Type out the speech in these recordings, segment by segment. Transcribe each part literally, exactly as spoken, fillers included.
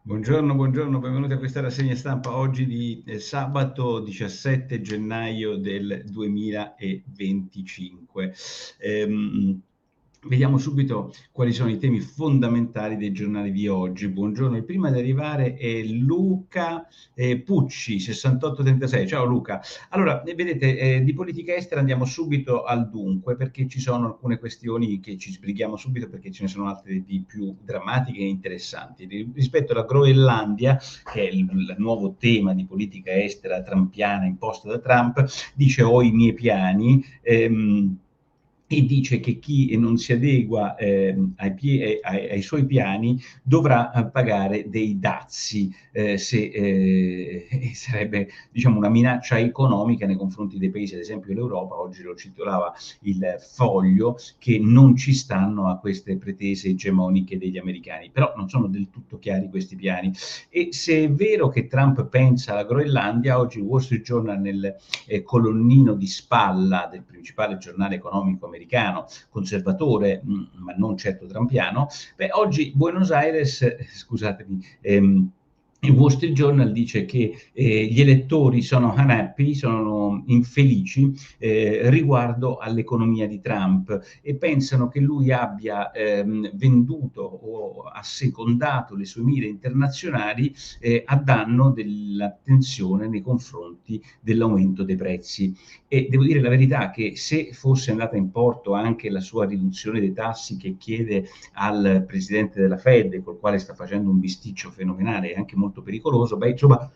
Buongiorno, buongiorno, benvenuti a questa rassegna stampa oggi di eh, sabato diciassette gennaio del duemilaventicinque. Ehm, vediamo subito quali sono i temi fondamentali dei giornali di oggi. Buongiorno, il primo ad arrivare è Luca eh, Pucci, sessantotto trentasei. Ciao Luca. Allora, eh, vedete, eh, di politica estera andiamo subito al dunque, perché ci sono alcune questioni che ci sbrighiamo subito, perché ce ne sono altre di più drammatiche e interessanti. Ri- Rispetto alla Groenlandia, che è il, il nuovo tema di politica estera trampiana imposto da Trump, dice ho i miei piani. Ehm, e dice che chi non si adegua eh, ai, pie- ai, ai, suoi piani dovrà eh, pagare dei dazi, eh, se eh, sarebbe diciamo, una minaccia economica nei confronti dei paesi, ad esempio l'Europa. Oggi lo titolava il Foglio, che non ci stanno a queste pretese egemoniche degli americani, però non sono del tutto chiari questi piani. E se è vero che Trump pensa alla Groenlandia, oggi il Wall Street Journal nel eh, colonnino di spalla del principale giornale economico americano, conservatore, mh, ma non certo trampiano, beh, oggi Buenos Aires, eh, scusatemi, ehm, il Wall Street Journal dice che eh, gli elettori sono unhappy, sono infelici eh, riguardo all'economia di Trump e pensano che lui abbia ehm, venduto o assecondato le sue mire internazionali eh, a danno dell'attenzione nei confronti dell'aumento dei prezzi. E devo dire la verità che se fosse andata in porto anche la sua riduzione dei tassi che chiede al presidente della Fed, col quale sta facendo un bisticcio fenomenale e anche molto pericoloso, beh, insomma,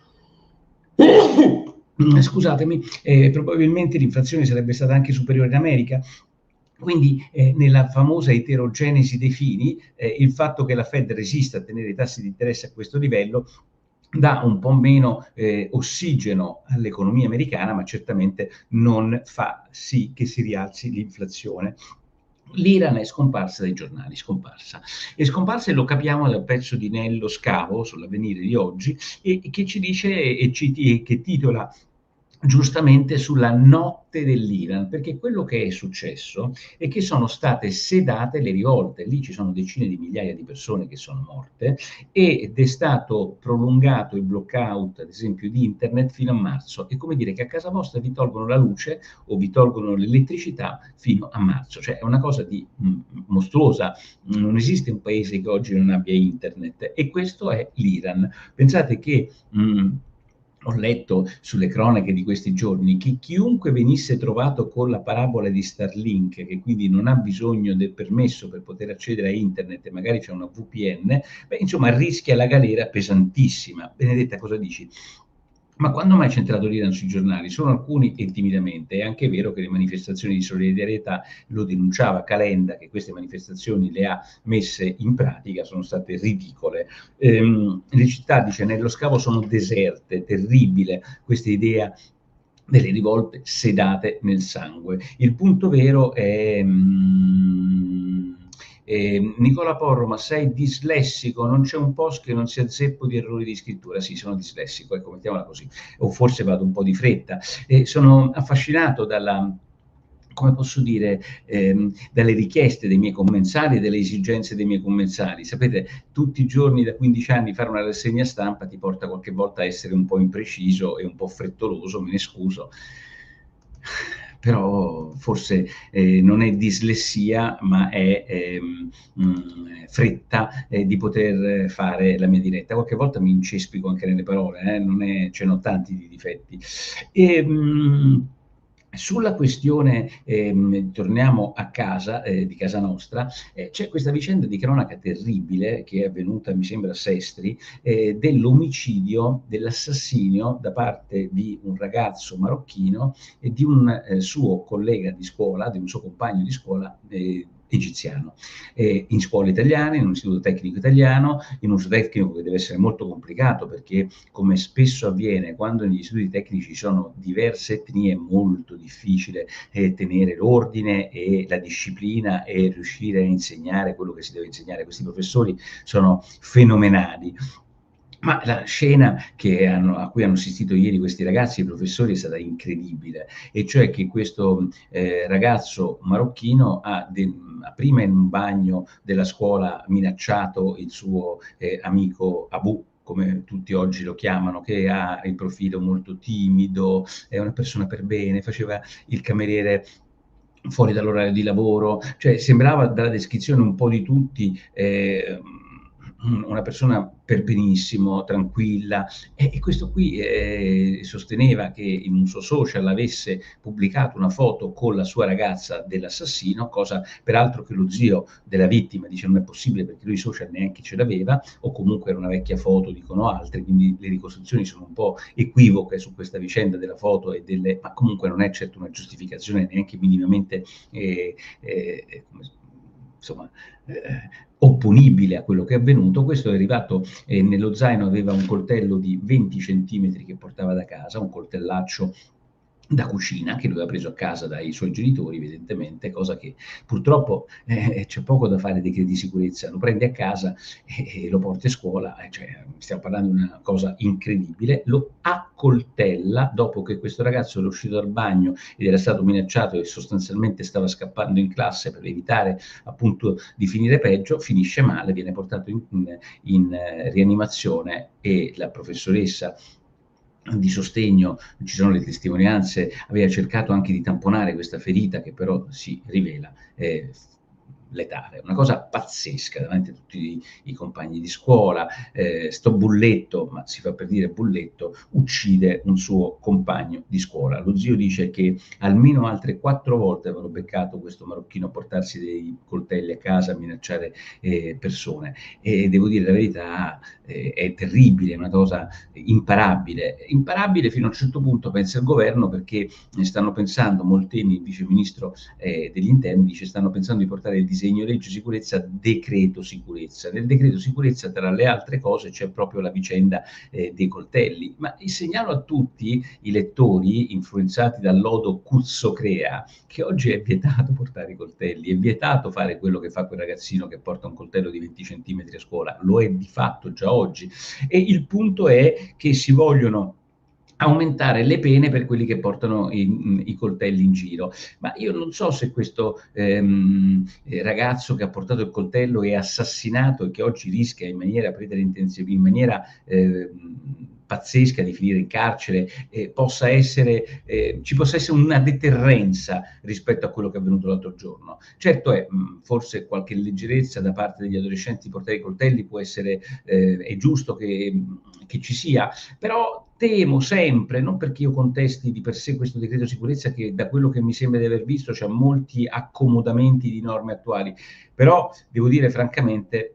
scusatemi, eh, probabilmente l'inflazione sarebbe stata anche superiore in America. Quindi eh, nella famosa eterogenesi dei fini, eh, il fatto che la Fed resista a tenere i tassi di interesse a questo livello dà un po' meno eh, ossigeno all'economia americana, ma certamente non fa sì che si rialzi l'inflazione. L'Iran è scomparsa dai giornali, scomparsa. È scomparsa e lo capiamo dal pezzo di Nello Scavo sull'Avvenire di oggi, e, e che ci dice e, ci, e che titola giustamente sulla notte dell'Iran, perché quello che è successo è che sono state sedate le rivolte, lì ci sono decine di migliaia di persone che sono morte ed è stato prolungato il blockout, ad esempio, di internet fino a marzo. È come dire che a casa vostra vi tolgono la luce o vi tolgono l'elettricità fino a marzo, cioè è una cosa di mh, mostruosa. Non esiste un paese che oggi non abbia internet, e questo è l'Iran. Pensate che mh, ho letto sulle cronache di questi giorni che chiunque venisse trovato con la parabola di Starlink, che quindi non ha bisogno del permesso per poter accedere a internet e magari c'è una V P N, beh, insomma, rischia la galera pesantissima. Benedetta, cosa dici? Ma quando mai c'è entrato l'Iran sui giornali? Sono alcuni e timidamente. È anche vero che le manifestazioni di solidarietà, lo denunciava Calenda, che queste manifestazioni le ha messe in pratica, sono state ridicole. Ehm, le città, dice Nello Scavo, sono deserte, terribile questa idea delle rivolte sedate nel sangue. Il punto vero è... Mm, eh, Nicola Porro, ma sei dislessico? Non c'è un post che non sia zeppo di errori di scrittura? Sì, sono dislessico, ecco, mettiamola così. O forse vado un po' di fretta. Eh, sono affascinato dalla, come posso dire, ehm, dalle richieste dei miei commensali e delle esigenze dei miei commensali. Sapete, tutti i giorni da quindici anni fare una rassegna stampa ti porta qualche volta a essere un po' impreciso e un po' frettoloso, me ne scuso. Però forse eh, non è dislessia, ma è ehm, mh, fretta eh, di poter fare la mia diretta. Qualche volta mi incespico anche nelle parole, eh, non è, ce n'ho tanti di difetti. E, mh, sulla questione, ehm, torniamo a casa, eh, di casa nostra, eh, c'è questa vicenda di cronaca terribile che è avvenuta, mi sembra, a Sestri, eh, dell'omicidio, dell'assassinio da parte di un ragazzo marocchino e di un eh, suo collega di scuola, di un suo compagno di scuola eh, egiziano, eh, in scuole italiane, in un istituto tecnico italiano, in un istituto tecnico che deve essere molto complicato perché, come spesso avviene, quando negli istituti tecnici ci sono diverse etnie, è molto difficile eh, tenere l'ordine e la disciplina e riuscire a insegnare quello che si deve insegnare. Questi professori sono fenomenali. Ma la scena che hanno, a cui hanno assistito ieri questi ragazzi, i professori, è stata incredibile, e cioè che questo eh, ragazzo marocchino ha, de, ha prima in un bagno della scuola minacciato il suo eh, amico Abu, come tutti oggi lo chiamano, che ha il profilo molto timido, è una persona per bene, faceva il cameriere fuori dall'orario di lavoro, cioè sembrava dalla descrizione un po' di tutti, ehm, una persona per benissimo, tranquilla, e e questo qui, ehm, sosteneva che in un suo social avesse pubblicato una foto con la sua ragazza dell'assassino, cosa peraltro che lo zio della vittima dice: "Non è possibile", perché lui i social neanche ce l'aveva, o comunque era una vecchia foto, dicono altri, quindi le ricostruzioni sono un po' equivoche su questa vicenda della foto e delle ma comunque non è certo una giustificazione neanche minimamente, ehm, ehm, come s insomma, ehm, opponibile a quello che è avvenuto. Questo è arrivato, ehm, nello zaino aveva un coltello di venti centimetri che portava da casa, un coltellaccio da cucina che lui aveva preso a casa dai suoi genitori evidentemente, cosa che purtroppo, eh, c'è poco da fare, decreti di sicurezza, lo prendi a casa e e lo porti a scuola, e cioè stiamo parlando di una cosa incredibile, lo accoltella dopo che questo ragazzo era uscito dal bagno ed era stato minacciato e sostanzialmente stava scappando in classe per evitare appunto di finire peggio, finisce male, viene portato in in in eh, rianimazione e la professoressa di sostegno, ci sono le testimonianze, aveva cercato anche di tamponare questa ferita che però si rivela, ehm, f letale. Una cosa pazzesca davanti a tutti i i compagni di scuola, ehm, 'sto bulletto, ma si fa per dire bulletto, uccide un suo compagno di scuola. Lo zio dice che almeno altre quattro volte avevano beccato questo marocchino a portarsi dei coltelli a casa, a minacciare, ehm, persone. E devo dire la verità, ehm, è terribile, è una cosa imparabile. Imparabile fino a un certo punto pensa il governo, perché ne stanno pensando Molteni, il vice ministro, ehm, degli interni, dice: "Stanno pensando di portare il disegno legge sicurezza, decreto sicurezza". Nel decreto sicurezza, tra le altre cose, c'è proprio la vicenda, ehm, dei coltelli. Ma e segnalo a tutti i lettori, influenzati dal lodo Cuzzocrea, che oggi è vietato portare i coltelli, è vietato fare quello che fa quel ragazzino che porta un coltello di venti centimetri a scuola, lo è di fatto già oggi. E il punto è che si vogliono aumentare le pene per quelli che portano i mhmm, i coltelli in giro. Ma io non so se questo, ehm, ehm, ragazzo che ha portato il coltello e assassinato e che oggi rischia in maniera preterintenzio in maniera, ehm, pazzesca di finire in carcere, ehm, possa essere ehm, ci possa essere una deterrenza rispetto a quello che è avvenuto l'altro giorno. Certo è, mhmm, forse qualche leggerezza da parte degli adolescenti portare i coltelli può essere ehm, è giusto che mhmm, che ci sia, però temo sempre, non perché io contesti di per sé questo decreto sicurezza che da quello che mi sembra di aver visto c'ha molti accomodamenti di norme attuali, però devo dire francamente,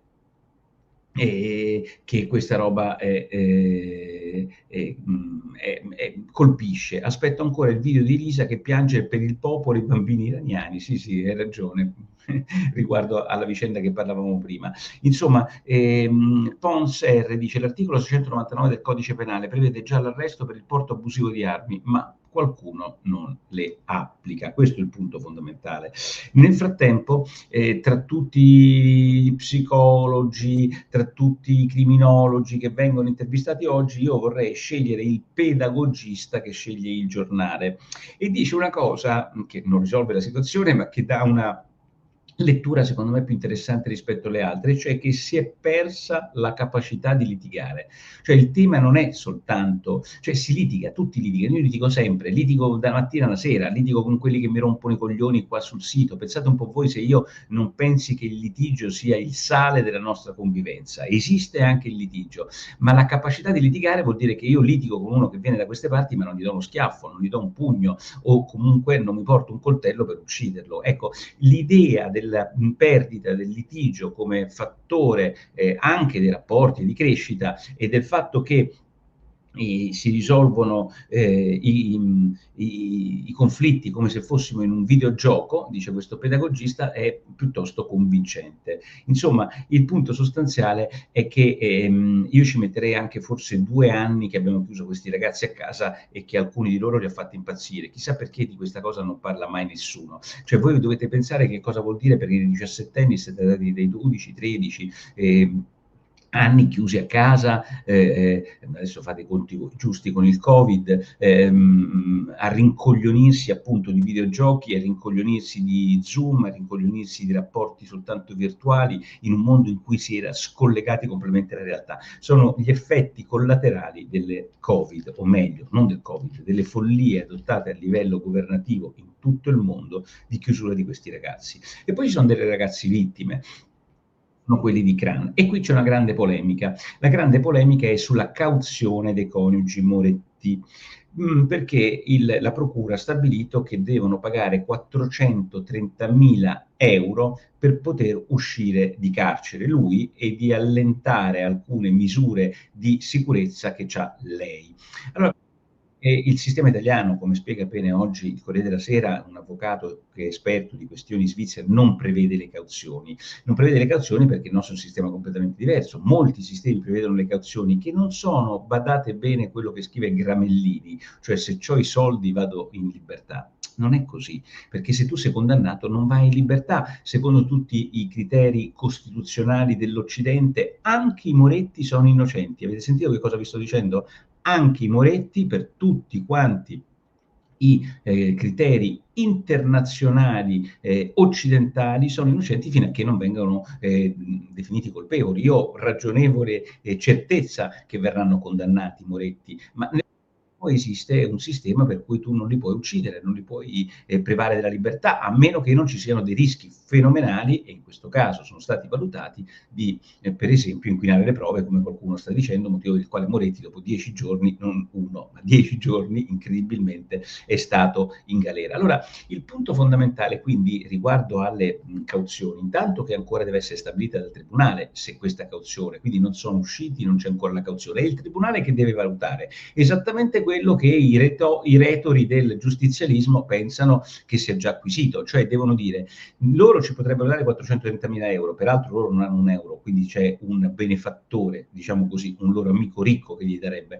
ehm, che questa roba è ehm, è mhmm, è è colpisce. Aspetto ancora il video di Elisa che piange per il popolo e i bambini iraniani. Sì, sì, hai ragione, riguardo alla vicenda che parlavamo prima. Insomma, ehm, Pons R dice: "L'articolo seicentonovantanove del codice penale prevede già l'arresto per il porto abusivo di armi, ma qualcuno non le applica". Questo è il punto fondamentale. Nel frattempo, ehm, tra tutti gli psicologi, tra tutti i criminologi che vengono intervistati oggi, io vorrei scegliere il pedagogista che sceglie il giornale e dice una cosa, mhmm, che non risolve la situazione, ma che dà una lettura secondo me più interessante rispetto alle altre, cioè che si è persa la capacità di litigare. Cioè il tema non è soltanto cioè si litiga, tutti litigano, io litigo sempre, litigo dalla mattina alla sera, litigo con quelli che mi rompono i coglioni qua sul sito. Pensate un po' voi se io non pensi che il litigio sia il sale della nostra convivenza. Esiste anche il litigio, ma la capacità di litigare vuol dire che io litigo con uno che viene da queste parti, ma non gli do uno schiaffo, non gli do un pugno o comunque non mi porto un coltello per ucciderlo. Ecco, l'idea della mh, perdita del litigio come fattore eh, anche dei rapporti di crescita e del fatto che i, si risolvono eh, i, i, i conflitti come se fossimo in un videogioco, dice questo pedagogista, è piuttosto convincente. Insomma, il punto sostanziale è che ehm, io ci metterei anche forse due anni che abbiamo chiuso questi ragazzi a casa e che alcuni di loro li ha fatti impazzire. Chissà perché di questa cosa non parla mai nessuno. Cioè voi dovete pensare che cosa vuol dire per i diciassettenni, siete dati dei dodici, tredici, eh, anni chiusi a casa, eh, eh, adesso fate i conti giusti con il Covid, ehm, a rincoglionirsi appunto di videogiochi, a rincoglionirsi di Zoom, a rincoglionirsi di rapporti soltanto virtuali, in un mondo in cui si era scollegati completamente dalla realtà. Sono gli effetti collaterali delle Covid, o meglio, non del Covid, delle follie adottate a livello governativo in tutto il mondo di chiusura di questi ragazzi. E poi ci sono delle ragazze vittime, sono quelli di Cran. E qui c'è una grande polemica. La grande polemica è sulla cauzione dei coniugi Moretti, mh, perché il, la procura ha stabilito che devono pagare quattrocentotrentamila euro per poter uscire di carcere lui e di allentare alcune misure di sicurezza che ha lei. Allora, e il sistema italiano, come spiega bene oggi il Corriere della Sera, un avvocato che è esperto di questioni svizzere, non prevede le cauzioni. Non prevede le cauzioni perché il nostro è un sistema completamente diverso. Molti sistemi prevedono le cauzioni che non sono, badate bene quello che scrive Gramellini, cioè se ho i soldi vado in libertà. Non è così, perché se tu sei condannato non vai in libertà. Secondo tutti i criteri costituzionali dell'Occidente, anche i Moretti sono innocenti. Avete sentito che cosa vi sto dicendo? Anche i Moretti, per tutti quanti i eh, criteri internazionali eh, occidentali, sono innocenti fino a che non vengano eh, definiti colpevoli. Io ho ragionevole eh, certezza che verranno condannati Moretti, ma poi esiste un sistema per cui tu non li puoi uccidere, non li puoi eh, privare della libertà, a meno che non ci siano dei rischi fenomenali, e in questo caso sono stati valutati, di eh, per esempio inquinare le prove, come qualcuno sta dicendo, motivo del quale Moretti dopo dieci giorni, non uno, ma dieci giorni, incredibilmente, è stato in galera. Allora, il punto fondamentale quindi riguardo alle mh, cauzioni, intanto che ancora deve essere stabilita dal Tribunale se questa cauzione, quindi non sono usciti, non c'è ancora la cauzione, è il Tribunale che deve valutare esattamente quello che i, reto, i retori del giustizialismo pensano che sia già acquisito, cioè devono dire loro ci potrebbero dare quattrocentotrentamila euro, peraltro loro non hanno un euro, quindi c'è un benefattore, diciamo così, un loro amico ricco che gli darebbe,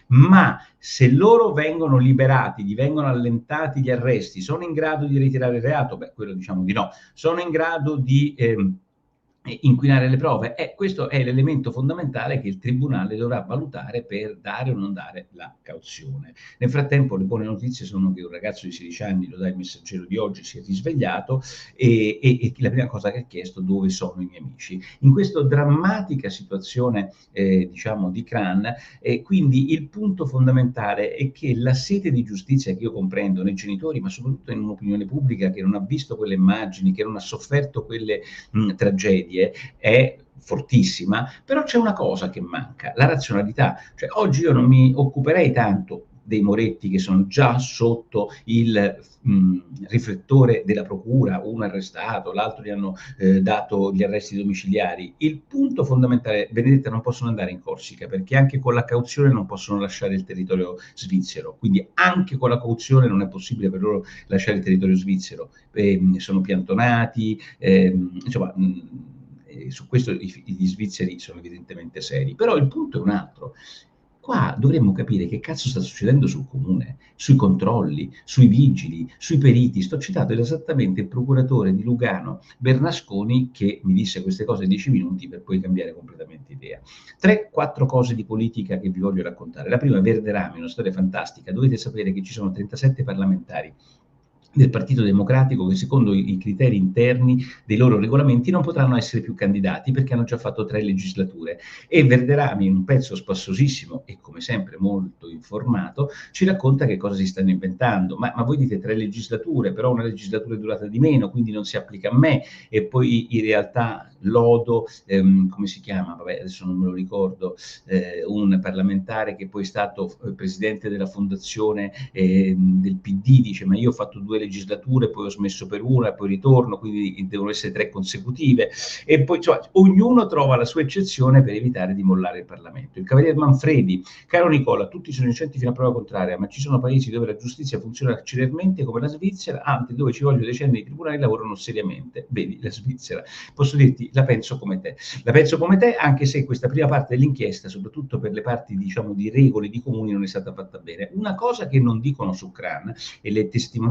ma se loro vengono liberati, gli vengono allentati gli arresti, sono in grado di ritirare il reato? Beh, quello diciamo di no. Sono in grado di ehm, inquinare le prove? Eh, questo è l'elemento fondamentale che il Tribunale dovrà valutare per dare o non dare la cauzione. Nel frattempo le buone notizie sono che un ragazzo di sedici anni, lo dà il Messaggero di oggi, si è risvegliato e, e, e la prima cosa che ha chiesto: dove sono i miei amici? In questa drammatica situazione eh, diciamo di Cran, eh, quindi il punto fondamentale è che la sete di giustizia che io comprendo nei genitori, ma soprattutto in un'opinione pubblica che non ha visto quelle immagini, che non ha sofferto quelle mh, tragedie, è fortissima, però c'è una cosa che manca, la razionalità. Cioè, oggi io non mi occuperei tanto dei Moretti che sono già sotto il mh, riflettore della procura, uno arrestato, l'altro gli hanno eh, dato gli arresti domiciliari. Il punto fondamentale: Benedetta, non possono andare in Corsica perché anche con la cauzione non possono lasciare il territorio svizzero, quindi anche con la cauzione non è possibile per loro lasciare il territorio svizzero. Eh, sono piantonati, eh, insomma mh, su questo gli svizzeri sono evidentemente seri, però il punto è un altro. Qua dovremmo capire che cazzo sta succedendo sul comune, sui controlli, sui vigili, sui periti. Sto citando esattamente il procuratore di Lugano, Bernasconi, che mi disse queste cose in dieci minuti per poi cambiare completamente idea. Tre, quattro cose di politica che vi voglio raccontare. La prima, Verderame, una storia fantastica. Dovete sapere che ci sono trentasette parlamentari del Partito Democratico che secondo i criteri interni dei loro regolamenti non potranno essere più candidati perché hanno già fatto tre legislature, e Verderami, in un pezzo spassosissimo e come sempre molto informato, ci racconta che cosa si stanno inventando. Ma, ma voi dite tre legislature, però una legislatura è durata di meno, quindi non si applica a me, e poi in realtà lodo, ehm, come si chiama, vabbè adesso non me lo ricordo, eh, un parlamentare che poi è stato presidente della fondazione eh, del P D, dice ma io ho fatto due legislature, poi ho smesso per una, poi ritorno, quindi devono essere tre consecutive, e poi cioè, ognuno trova la sua eccezione per evitare di mollare il Parlamento. Il Cavaliere Manfredi: caro Nicola, tutti sono innocenti fino a prova contraria, ma ci sono paesi dove la giustizia funziona celermente come la Svizzera, altri dove ci vogliono decenni di tribunali lavorano seriamente, vedi la Svizzera. Posso dirti, la penso come te, la penso come te, anche se questa prima parte dell'inchiesta, soprattutto per le parti diciamo di regole di comuni, non è stata fatta bene. Una cosa che non dicono su Cran, e le testimonianze di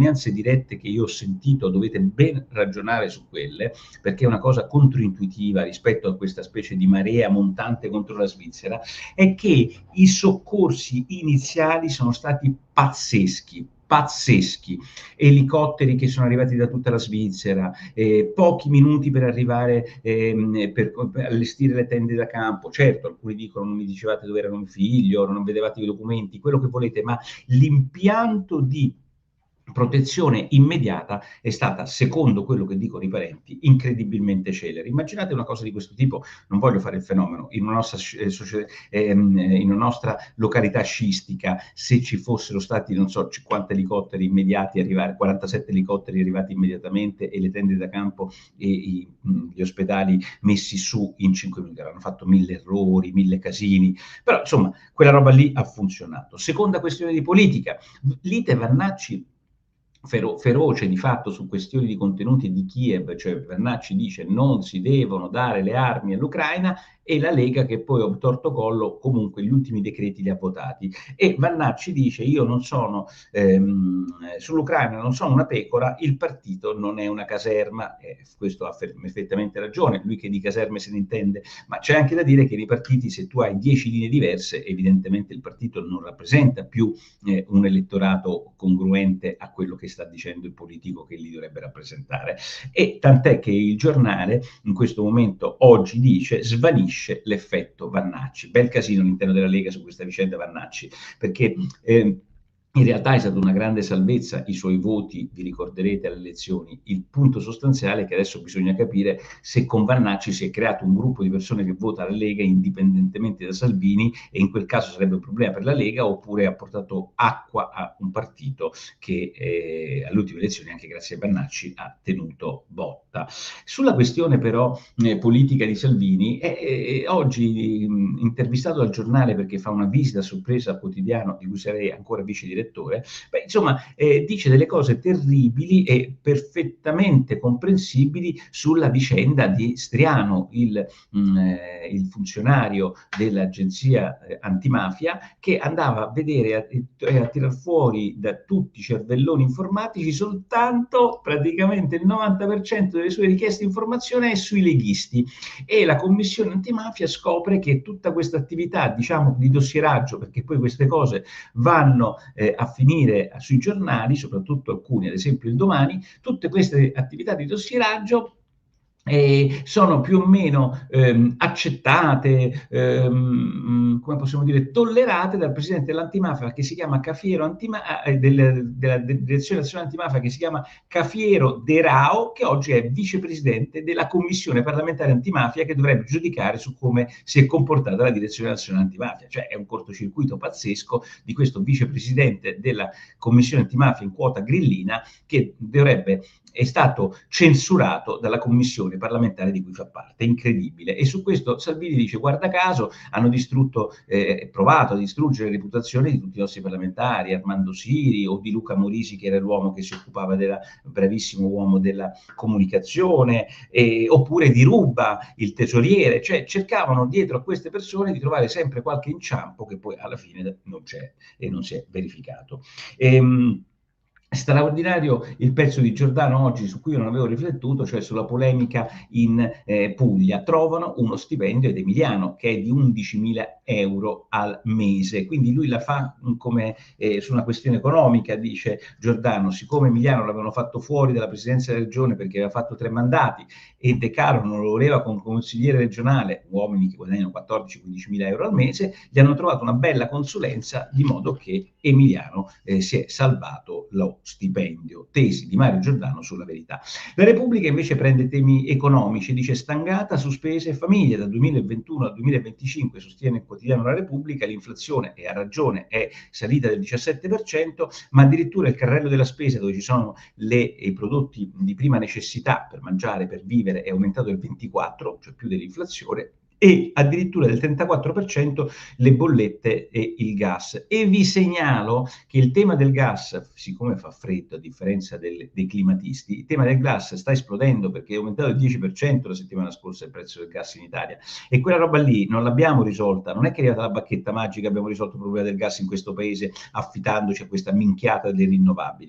dirette che io ho sentito, dovete ben ragionare su quelle, perché è una cosa controintuitiva rispetto a questa specie di marea montante contro la Svizzera, è che i soccorsi iniziali sono stati pazzeschi, pazzeschi, elicotteri che sono arrivati da tutta la Svizzera, eh, pochi minuti per arrivare ehm, per, per allestire le tende da campo. Certo, alcuni dicono non mi dicevate dove era mio figlio, non vedevate i documenti, quello che volete, ma l'impianto di protezione immediata è stata, secondo quello che dicono i parenti, incredibilmente celere. Immaginate una cosa di questo tipo, non voglio fare il fenomeno, in una nostra, eh, ehm, in una nostra località sciistica, se ci fossero stati, non so, cinquanta elicotteri immediati arrivare, quarantasette elicotteri arrivati immediatamente e le tende da campo e i, gli ospedali messi su in cinque minuti, avranno fatto mille errori, mille casini, però insomma quella roba lì ha funzionato. Seconda questione di politica, Lite Vannacci Fero, feroce di fatto su questioni di contenuti di Kiev, cioè Vannacci dice non si devono dare le armi all'Ucraina, e la Lega che poi obtorto collo comunque gli ultimi decreti li ha votati. E Vannacci dice io non sono, ehm, sull'Ucraina non sono una pecora, il partito non è una caserma, eh, questo ha perfettamente ragione, lui che di caserme se ne intende, ma c'è anche da dire che nei partiti se tu hai dieci linee diverse, evidentemente il partito non rappresenta più eh, un elettorato congruente a quello che sta dicendo il politico che li dovrebbe rappresentare. E tant'è che il giornale in questo momento oggi dice svanisce l'effetto Vannacci. Bel casino all'interno della Lega su questa vicenda Vannacci, perché eh, in realtà è stata una grande salvezza, i suoi voti, vi ricorderete alle elezioni. Il punto sostanziale è che adesso bisogna capire se con Vannacci si è creato un gruppo di persone che vota la Lega indipendentemente da Salvini, e in quel caso sarebbe un problema per la Lega, oppure ha portato acqua a un partito che eh, alle ultime elezioni, anche grazie a Vannacci, ha tenuto botta. Sulla questione però eh, politica di Salvini, eh, eh, oggi mh, intervistato dal giornale perché fa una visita a sorpresa al quotidiano di cui sarei ancora vice direttore, beh, insomma, eh, dice delle cose terribili e perfettamente comprensibili sulla vicenda di Striano, il, mh, eh, il funzionario dell'agenzia eh, antimafia, che andava a vedere e a, a tirar fuori da tutti i cervelloni informatici soltanto praticamente il novanta per cento delle sue richieste di informazione è sui leghisti, e la commissione antimafia scopre che tutta questa attività, diciamo, di dossieraggio, perché poi queste cose vanno eh, a finire sui giornali, soprattutto alcuni, ad esempio il Domani, tutte queste attività di dossieraggio eh, sono più o meno ehm, accettate, ehm, come possiamo dire, tollerate dal presidente dell'antimafia che si chiama Cafiero Antima- eh, del, della Direzione Nazionale Antimafia che si chiama Cafiero De Rao, che oggi è vicepresidente della Commissione parlamentare antimafia che dovrebbe giudicare su come si è comportata la Direzione Nazionale Antimafia. Cioè è un cortocircuito pazzesco di questo vicepresidente della Commissione Antimafia in quota grillina che dovrebbe è stato censurato dalla commissione parlamentare di cui fa parte, incredibile. E su questo Salvini dice, guarda caso, hanno distrutto, eh, provato a distruggere le reputazioni di tutti i nostri parlamentari, Armando Siri o di Luca Morisi, che era l'uomo che si occupava del bravissimo uomo della comunicazione, eh, oppure di Ruba, il tesoriere, cioè cercavano dietro a queste persone di trovare sempre qualche inciampo che poi alla fine non c'è e non si è verificato. Ehm, Straordinario il pezzo di Giordano oggi su cui io non avevo riflettuto, cioè sulla polemica in eh, Puglia. Trovano uno stipendio ed Emiliano che è di undicimila euro al mese, quindi lui la fa come eh, su una questione economica, dice Giordano, siccome Emiliano l'avevano fatto fuori dalla presidenza della regione perché aveva fatto tre mandati e De Caro non lo voleva come consigliere regionale, uomini che guadagnano quattordici quindici mila euro al mese, gli hanno trovato una bella consulenza di modo che Emiliano eh, si è salvato lo stipendio. Tesi di Mario Giordano sulla Verità. La Repubblica invece prende temi economici, dice stangata su spese e famiglie, dal duemilaventuno al duemilaventicinque, sostiene il quotidiano La Repubblica, l'inflazione, e ha ragione, è salita del diciassette per cento, ma addirittura il carrello della spesa, dove ci sono le, i prodotti di prima necessità per mangiare, per vivere, è aumentato del ventiquattro per cento, cioè più dell'inflazione, e addirittura del trentaquattro per cento le bollette e il gas. E vi segnalo che il tema del gas, siccome fa freddo a differenza del, dei climatisti, il tema del gas sta esplodendo perché è aumentato del dieci per cento la settimana scorsa il prezzo del gas in Italia, e quella roba lì non l'abbiamo risolta, non è che è arrivata la bacchetta magica, abbiamo risolto il problema del gas in questo paese affidandoci a questa minchiata delle rinnovabili.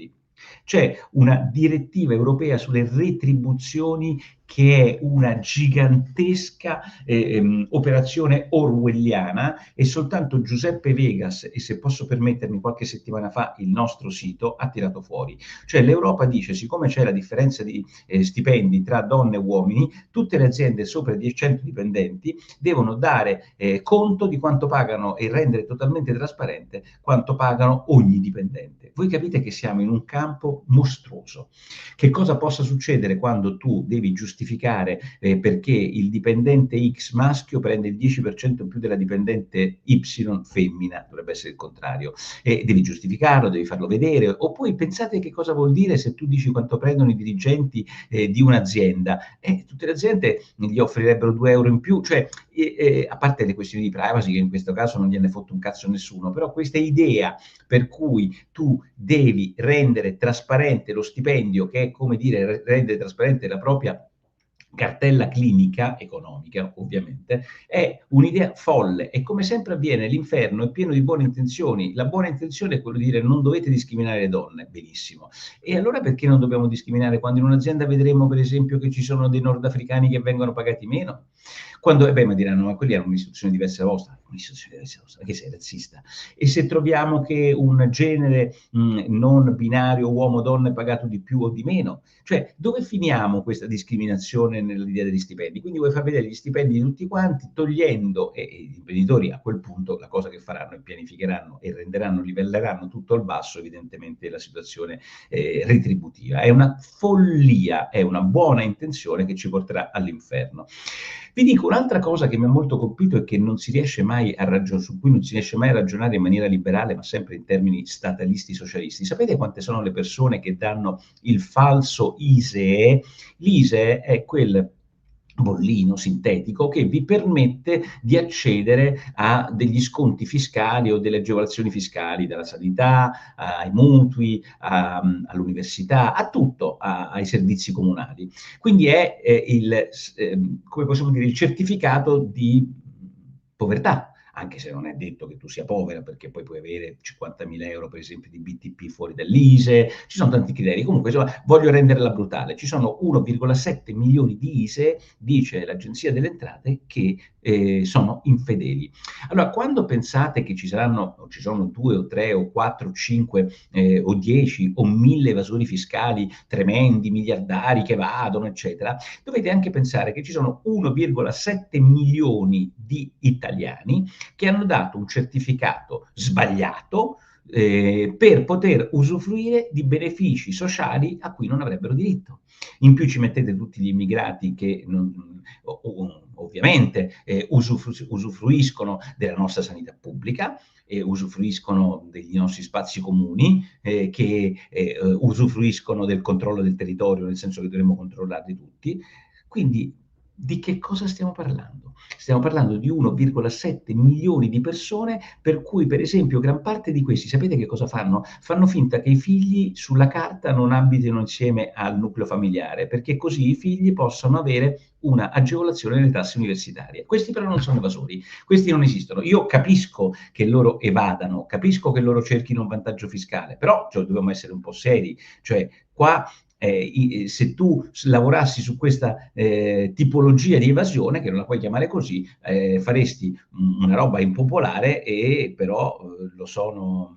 C'è una direttiva europea sulle retribuzioni che è una gigantesca eh, ehm, operazione orwelliana e soltanto Giuseppe Vegas, e se posso permettermi qualche settimana fa il nostro sito, ha tirato fuori. Cioè l'Europa dice, siccome c'è la differenza di eh, stipendi tra donne e uomini, tutte le aziende sopra i cento dipendenti devono dare eh, conto di quanto pagano e rendere totalmente trasparente quanto pagano ogni dipendente. Voi capite che siamo in un campo mostruoso. Che cosa possa succedere quando tu devi giustificare eh, perché il dipendente X maschio prende il dieci per cento in più della dipendente Y femmina, dovrebbe essere il contrario, e devi giustificarlo, devi farlo vedere, oppure pensate che cosa vuol dire se tu dici quanto prendono i dirigenti eh, di un'azienda, eh, tutte le aziende gli offrirebbero due euro in più, cioè eh, eh, a parte le questioni di privacy che in questo caso non gliene fotte un cazzo a nessuno, però questa idea per cui tu devi rendere trasparente lo stipendio, che è come dire rendere trasparente la propria cartella clinica, economica ovviamente, è un'idea folle e come sempre avviene l'inferno è pieno di buone intenzioni, la buona intenzione è quello di dire non dovete discriminare le donne, benissimo, e allora perché non dobbiamo discriminare quando in un'azienda vedremo per esempio che ci sono dei nordafricani che vengono pagati meno? Quando, eh beh, ma diranno, ma quelli hanno un'istituzione diversa da vostra, un'istituzione diversa da vostra, che sei razzista. E se troviamo che un genere mh, non binario, uomo-donna, è pagato di più o di meno, cioè dove finiamo questa discriminazione nell'idea degli stipendi? Quindi vuoi far vedere gli stipendi di tutti quanti, togliendo, e, e gli imprenditori a quel punto la cosa che faranno è pianificheranno e renderanno, livelleranno tutto al basso evidentemente la situazione eh, retributiva. È una follia, è una buona intenzione che ci porterà all'inferno. Vi dico un'altra cosa che mi ha molto colpito e che non si riesce mai a ragion- su cui non si riesce mai a ragionare in maniera liberale, ma sempre in termini statalisti socialisti. Sapete quante sono le persone che danno il falso I S E E? L'I S E E è quel bollino sintetico che vi permette di accedere a degli sconti fiscali o delle agevolazioni fiscali, dalla sanità ai mutui, a, all'università, a tutto, a, ai servizi comunali. Quindi è eh, il, eh, come possiamo dire, il certificato di povertà, anche se non è detto che tu sia povera, perché poi puoi avere cinquantamila euro, per esempio, di B T P fuori dall'I S E E, ci sono tanti criteri. Comunque, insomma, voglio renderla brutale. Ci sono uno virgola sette milioni di I S E E, dice l'Agenzia delle Entrate, che eh, sono infedeli. Allora, quando pensate che ci saranno, o ci sono due o tre o quattro o cinque eh, o dieci o mille evasori fiscali tremendi, miliardari che vadono, eccetera, dovete anche pensare che ci sono uno virgola sette milioni di italiani che hanno dato un certificato sbagliato eh, per poter usufruire di benefici sociali a cui non avrebbero diritto. In più ci mettete tutti gli immigrati che non, o, o, ovviamente eh, usufru- usufruiscono della nostra sanità pubblica, e usufruiscono degli nostri spazi comuni, eh, che eh, usufruiscono del controllo del territorio, nel senso che dovremmo controllarli tutti. Quindi di che cosa stiamo parlando? Stiamo parlando di uno virgola sette milioni di persone per cui, per esempio, gran parte di questi, sapete che cosa fanno? Fanno finta che i figli sulla carta non abitino insieme al nucleo familiare, perché così i figli possano avere una agevolazione nelle tasse universitarie. Questi però non sono evasori, questi non esistono. Io capisco che loro evadano, capisco che loro cerchino un vantaggio fiscale, però cioè, dobbiamo essere un po' seri, cioè qua eh, se tu lavorassi su questa eh, tipologia di evasione, che non la puoi chiamare così, eh, faresti una roba impopolare e però eh, lo sono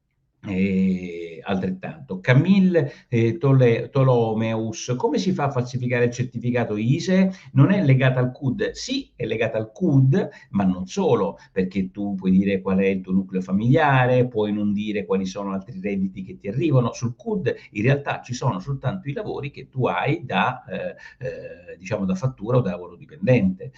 eh, altrettanto. Camille eh, Tole, Tolomeus, come si fa a falsificare il certificato I S E E? Non è legata al C U D? Sì, è legata al C U D, ma non solo, perché tu puoi dire qual è il tuo nucleo familiare, puoi non dire quali sono altri redditi che ti arrivano. Sul C U D in realtà ci sono soltanto i lavori che tu hai da, eh, eh, diciamo, da fattura o da lavoro dipendente.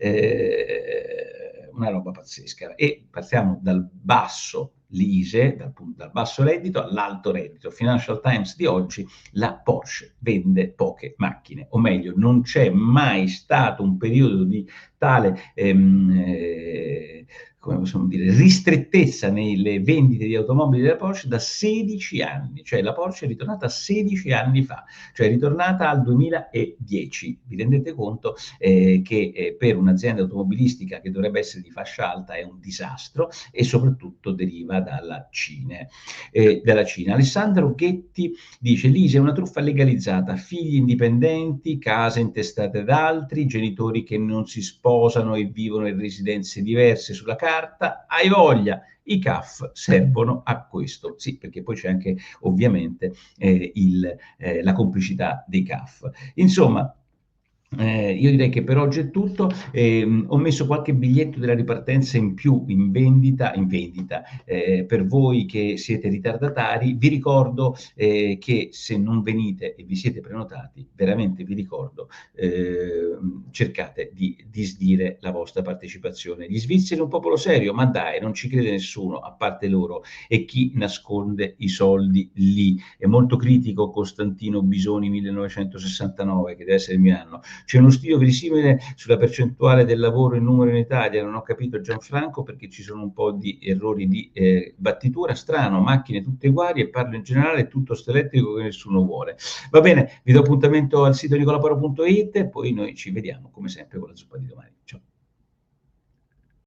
Eh, una roba pazzesca. E partiamo dal basso l'I S E E, dal, dal basso reddito all'alto reddito. Financial Times di oggi, la Porsche vende poche macchine, o meglio, non c'è mai stato un periodo di tale ehm, eh, come possiamo dire, ristrettezza nelle vendite di automobili della Porsche da sedici anni, cioè la Porsche è ritornata sedici anni fa, cioè è ritornata al duemiladieci. Vi rendete conto eh, che eh, per un'azienda automobilistica che dovrebbe essere di fascia alta è un disastro e soprattutto deriva dalla Cina. Eh, dalla Cina. Alessandro Ghetti dice: l'I S E è una truffa legalizzata, figli indipendenti, case intestate ad altri, genitori che non si sposano e vivono in residenze diverse sulla carta, hai voglia, i C A F servono a questo. Sì, perché poi c'è anche ovviamente eh, il, eh, la complicità dei C A F. Insomma, Eh, io direi che per oggi è tutto. Eh, ho messo qualche biglietto della ripartenza in più in vendita, in vendita eh, per voi che siete ritardatari. Vi ricordo eh, che se non venite e vi siete prenotati, veramente vi ricordo, eh, cercate di disdire la vostra partecipazione. Gli svizzeri è un popolo serio, ma dai, non ci crede nessuno, a parte loro e chi nasconde i soldi lì. È molto critico Costantino Bisoni millenovecentosessantanove, che deve essere il mio anno. C'è uno studio verosimile sulla percentuale del lavoro in numero in Italia, non ho capito Gianfranco perché ci sono un po' di errori di eh, battitura, strano, macchine tutte uguali e parlo in generale, tutto sto elettrico che nessuno vuole. Va bene, vi do appuntamento al sito nicolaporo punto it e poi noi ci vediamo come sempre con la zuppa di domani. Ciao.